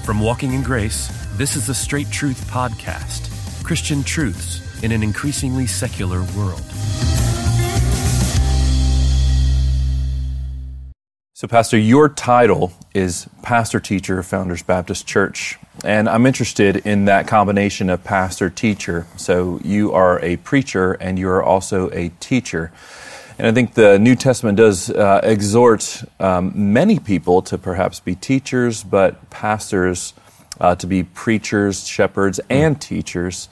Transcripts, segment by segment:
From Walking in Grace, this is the Straight Truth Podcast, Christian truths in an increasingly secular world. So, Pastor, your title is Pastor Teacher of Founders Baptist Church, and I'm interested in that combination of pastor teacher. So you are a preacher and you are also a teacher. And I think the New Testament does exhort many people to perhaps be teachers, but pastors to be preachers, shepherds, and teachers.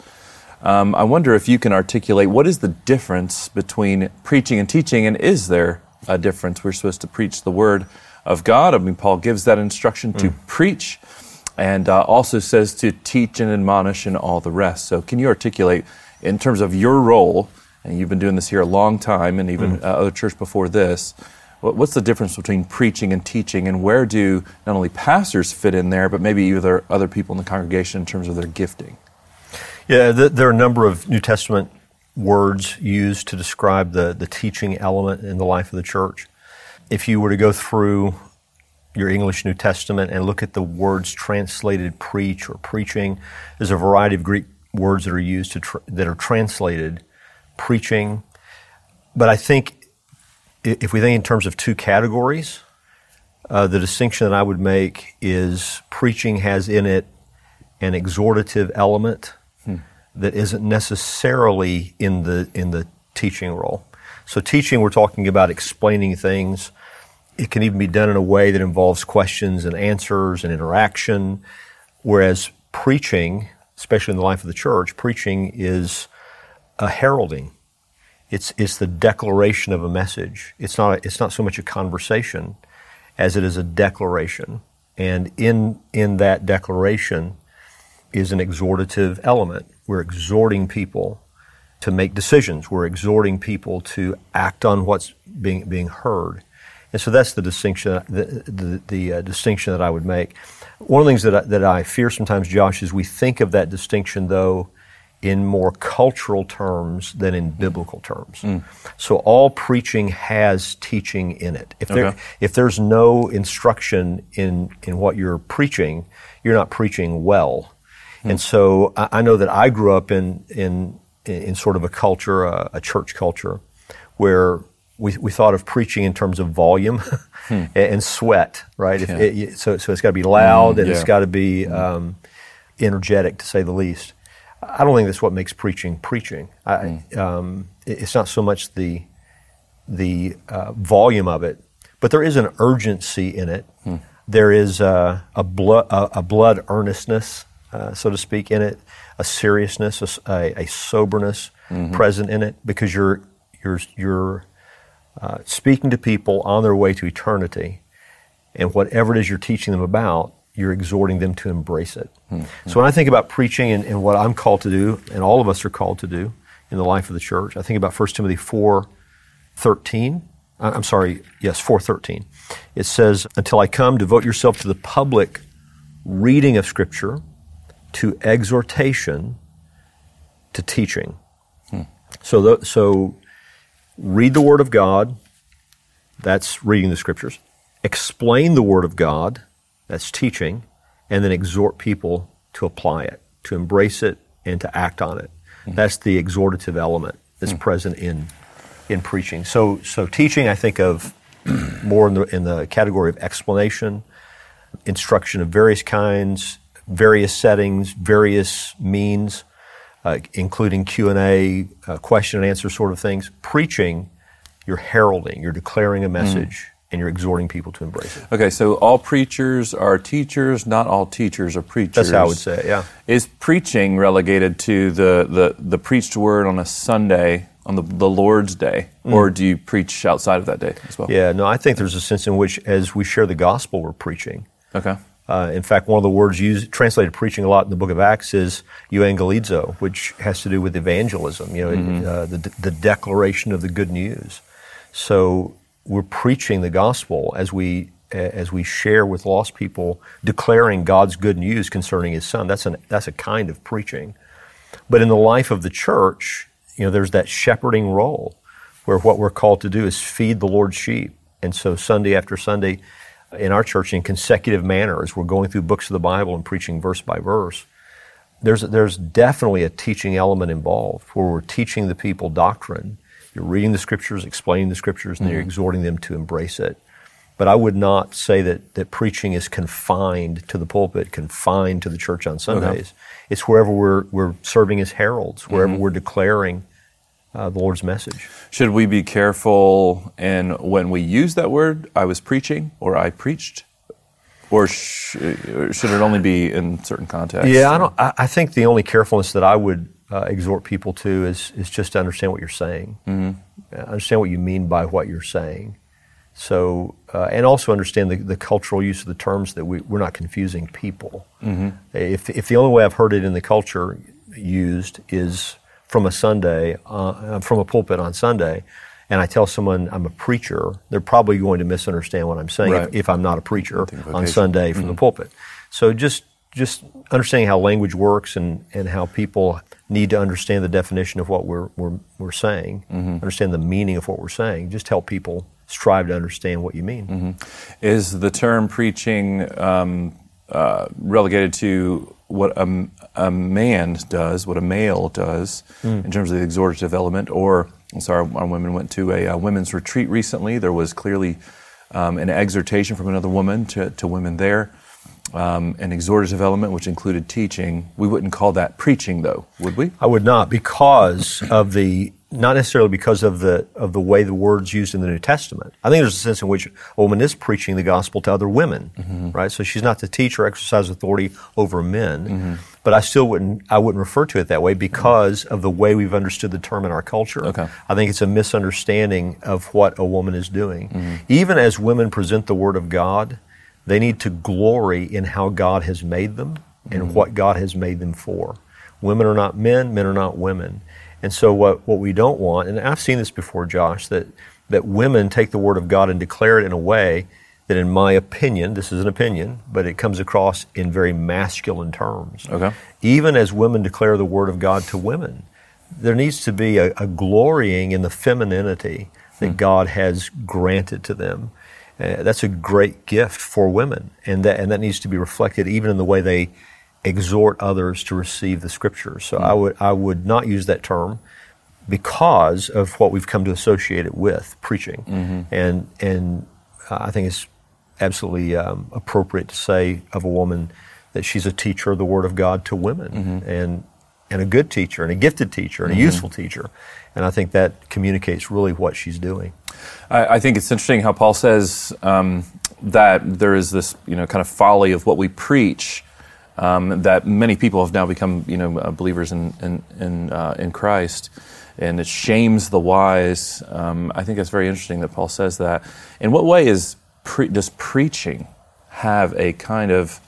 I wonder if you can articulate what is the difference between preaching and teaching, and is there a difference? We're supposed to preach the Word of God. I mean, Paul gives that instruction to preach, and also says to teach and admonish and all the rest. So can you articulate, in terms of your role, and you've been doing this here a long time, and even other church before this, what's the difference between preaching and teaching, and where do not only pastors fit in there, but maybe either other people in the congregation in terms of their gifting? Yeah, there are a number of New Testament words used to describe the teaching element in the life of the church. If you were to go through your English New Testament and look at the words translated preach or preaching, there's a variety of Greek words that are used that are translated preaching. But I think if we think in terms of two categories, the distinction that I would make is preaching has in it an exhortative element that isn't necessarily in the teaching role. So teaching, we're talking about explaining things. It can even be done in a way that involves questions and answers and interaction, whereas preaching, especially in the life of the church, preaching is a heralding. It's the declaration of a message. It's not so much a conversation as it is a declaration. And in that declaration is an exhortative element. We're exhorting people to make decisions. We're exhorting people to act on what's being heard. And so that's the distinction, the distinction that I would make. One of the things that I fear sometimes, Josh, is we think of that distinction, though, in more cultural terms than in biblical terms. So all preaching has teaching in it. If there's no instruction in what you're preaching, you're not preaching well. And so I know that I grew up in sort of a culture, a church culture, where we thought of preaching in terms of volume and sweat, right? So it's got to be loud and it's got to be energetic, to say the least. I don't think that's what makes preaching. It's not so much the volume of it, but there is an urgency in it. There is a blood earnestness, so to speak, in it, a seriousness, a soberness present in it, because you're speaking to people on their way to eternity, and whatever it is you're teaching them about, you're exhorting them to embrace it. So when I think about preaching and what I'm called to do, and all of us are called to do in the life of the church, I think about 1 Timothy 4:13. 4:13. It says, "Until I come, devote yourself to the public reading of Scripture, to exhortation, to teaching." So read the Word of God, that's reading the Scriptures. Explain the Word of God, that's teaching, and then exhort people to apply it, to embrace it, and to act on it. That's the exhortative element that's present in preaching. So teaching, I think of more in the category of explanation, instruction of various kinds, various settings, various means, including Q&A, question and answer sort of things. Preaching, you're heralding, you're declaring a message, and you're exhorting people to embrace it. Okay, so all preachers are teachers, not all teachers are preachers. That's how I would say it, yeah. Is preaching relegated to the preached word on a Sunday, on the Lord's Day, or do you preach outside of that day as well? Yeah, no, I think there's a sense in which as we share the gospel, we're preaching. Okay. In fact, one of the words translated preaching a lot in the book of Acts is euangelizo, which has to do with evangelism, the declaration of the good news. So we're preaching the gospel as we share with lost people, declaring God's good news concerning His Son. That's a kind of preaching. But in the life of the church, there's that shepherding role where what we're called to do is feed the Lord's sheep. And so Sunday after Sunday, in our church in consecutive manner as we're going through books of the Bible and preaching verse by verse. There's definitely a teaching element involved where we're teaching the people doctrine. You're reading the Scriptures, explaining the Scriptures, and you're exhorting them to embrace it. But I would not say that preaching is confined to the pulpit, confined to the church on Sundays. Okay. It's wherever we're serving as heralds, wherever we're declaring the Lord's message. Should we be careful when we use that word, I was preaching, or I preached? Or should it only be in certain contexts? Yeah, I think the only carefulness that I would exhort people to is just to understand what you're saying. Understand what you mean by what you're saying. So, and also understand the cultural use of the terms, that we're not confusing people. If the only way I've heard it in the culture used is from a Sunday, from a pulpit on Sunday, and I tell someone I'm a preacher, they're probably going to misunderstand what I'm saying if I'm not a preacher on Sunday from the pulpit. So just understanding how language works and how people need to understand the definition of what we're saying, understand the meaning of what we're saying, just help people strive to understand what you mean. Is the term preaching relegated to what a man does, what a male does, in terms of the exhortative element? Or, our women went to a women's retreat recently. There was clearly an exhortation from another woman to women there, an exhortative element which included teaching. We wouldn't call that preaching, though, would we? I would not, because of not necessarily because of the way the word's used in the New Testament. I think there's a sense in which a woman is preaching the gospel to other women, right? So she's not to teach or exercise authority over men, but I wouldn't refer to it that way because of the way we've understood the term in our culture. Okay. I think it's a misunderstanding of what a woman is doing. Even as women present the Word of God, they need to glory in how God has made them and what God has made them for. Women are not men, men are not women. And so what we don't want, and I've seen this before, Josh, that women take the Word of God and declare it in a way that, in my opinion, this is an opinion, but it comes across in very masculine terms. Okay. Even as women declare the Word of God to women, there needs to be a glorying in the femininity that God has granted to them. That's a great gift for women, and that needs to be reflected even in the way they exhort others to receive the Scriptures. So I would not use that term because of what we've come to associate it with, preaching. And I think it's absolutely appropriate to say of a woman that she's a teacher of the Word of God to women, and a good teacher, and a gifted teacher, and a useful teacher. And I think that communicates really what she's doing. I think it's interesting how Paul says that there is this, kind of folly of what we preach, that many people have now become, believers in Christ, and it shames the wise. I think it's very interesting that Paul says that. In what way does preaching have a kind of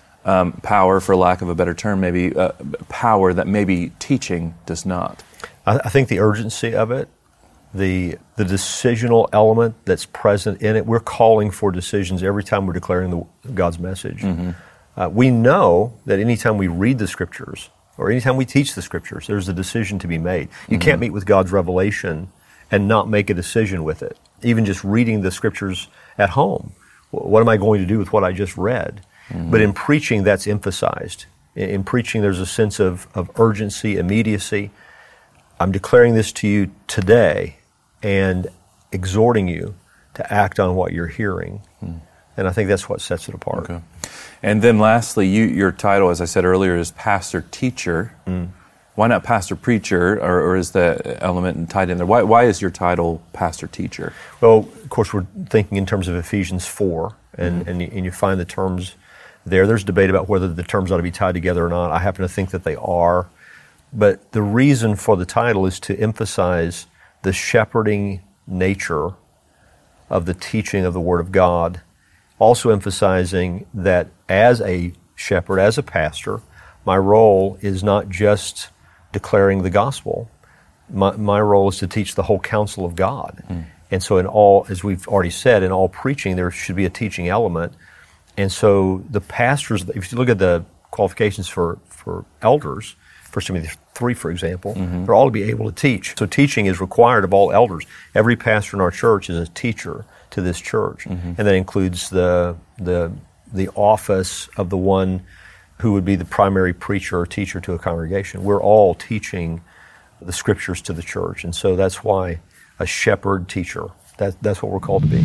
power, for lack of a better term, maybe power that maybe teaching does not? I think the urgency of it, the decisional element that's present in it. We're calling for decisions every time we're declaring God's message. We know that anytime we read the Scriptures or anytime we teach the Scriptures, there's a decision to be made. You can't meet with God's revelation and not make a decision with it. Even just reading the Scriptures at home, what am I going to do with what I just read? But in preaching, that's emphasized. In preaching, there's a sense of urgency, immediacy. I'm declaring this to you today and exhorting you to act on what you're hearing. And I think that's what sets it apart. Okay. And then lastly, your title, as I said earlier, is pastor teacher. Why not pastor preacher, or is the element tied in there? Why is your title pastor teacher? Well, of course, we're thinking in terms of Ephesians 4, and you find the terms there. There's debate about whether the terms ought to be tied together or not. I happen to think that they are. But the reason for the title is to emphasize the shepherding nature of the teaching of the Word of God, also emphasizing that as a shepherd, as a pastor, my role is not just declaring the gospel. My role is to teach the whole counsel of God. And so in all, as we've already said, in all preaching, there should be a teaching element. And so the pastors, if you look at the qualifications for elders, 1 Timothy 3, for example, they're all to be able to teach. So teaching is required of all elders. Every pastor in our church is a teacher, to this church. And that includes the office of the one who would be the primary preacher or teacher to a congregation. We're all teaching the Scriptures to the church, and so that's why a shepherd teacher, that's what we're called to be.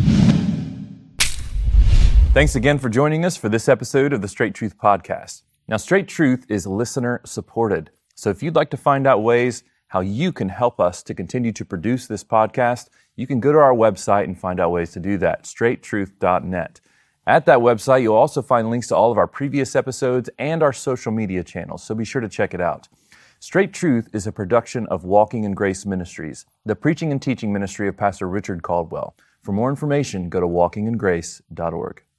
Thanks again for joining us for this episode of the Straight Truth Podcast. Now, Straight Truth is listener supported, so if you'd like to find out ways how you can help us to continue to produce this podcast, you can go to our website and find out ways to do that, straighttruth.net. At that website, you'll also find links to all of our previous episodes and our social media channels, so be sure to check it out. Straight Truth is a production of Walking in Grace Ministries, the preaching and teaching ministry of Pastor Richard Caldwell. For more information, go to walkingingrace.org.